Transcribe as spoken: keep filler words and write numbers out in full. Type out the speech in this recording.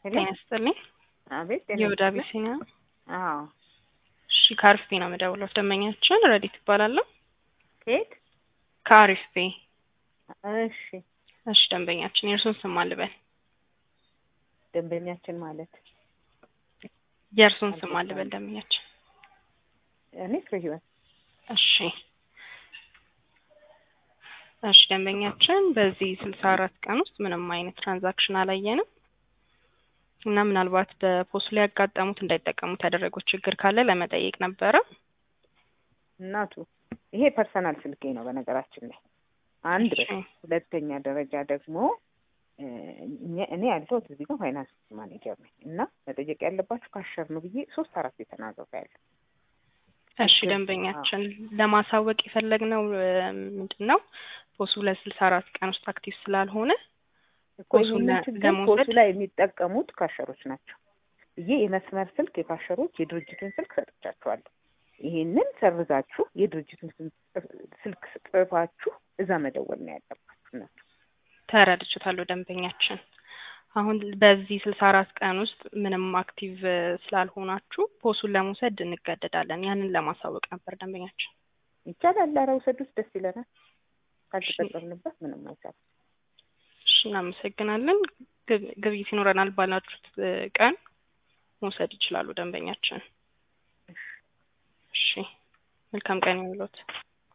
ጤና ይስጥልኝ። አቤት ጤና የወዳ ይስጥልኝ። ቢሲና አዎ እሺ፣ ከአሪፍ ቤ ነው የምደውለው። ደንበኛችን ረዲት ይባላለሁ። ከየት? ከአሪፍ ቤ። እሺ እሺ፣ ደንበኛችን የእርሱን ስም ማን ልበል? ደንበኛችን ማለት የእርሱን ስም ማን ልበል? ደንበኛችን እኔ ፍሬ ህይወት። እሺ እሺ፣ ደንበኛችን በዚህ ስልሳ አራት ቀን ውስጥ ምንም አይነት ትራንዛክሽን አላየንም እና ምናልባት በፖስት ላይ ያጋጠሙት እንዳይጠቀሙት ያደረጉት ችግር ካለ ለመጠየቅ ነበረ። እናቱ ይሄ ፐርሰናል ስልኬ ነው በነገራችን ላይ አንድ እሺ። ሁለተኛ ደረጃ ደግሞ እኔ ያለሁት እዚህ ጋር ፋይናንስ ማኔጀር ነኝ እና መጠየቅ ያለባችሁ ካሸር ነው ብዬ ሶስት አራት የተናገርኩ ያለ። እሺ፣ ደንበኛችን ለማሳወቅ የፈለግነው ምንድነው ፖሱ ለስልሳ አራት ቀን ውስጥ አክቲቭ ስላልሆነ ፖሱን ፖሱ ላይ የሚጠቀሙት ካሸሮች ናቸው ብዬ የመስመር ስልክ የካሸሮች የድርጅቱን ስልክ ሰጥቻችኋለሁ። ይሄንን ሰርዛችሁ የድርጅቱን ስልክ ጽፋችሁ እዛ መደወል ነው ያለባችሁ ነው። ተረድቻለሁ ደንበኛችን። አሁን በዚህ ስልሳ አራት ቀን ውስጥ ምንም አክቲቭ ስላልሆናችሁ ፖሱን ለመውሰድ እንገደዳለን። ያንን ለማሳወቅ ነበር ደንበኛችን። ይቻላል። ኧረ ውሰዱት፣ ደስ ይለናል። ካልተጠቀምንበት ምንም አይቻልም። እሺ፣ እናመሰግናለን። ግብይት ይኖረናል ባላችሁት ቀን መውሰድ ይችላሉ ደንበኛችን። እሺ፣ መልካም ቀን ይሁንልዎት።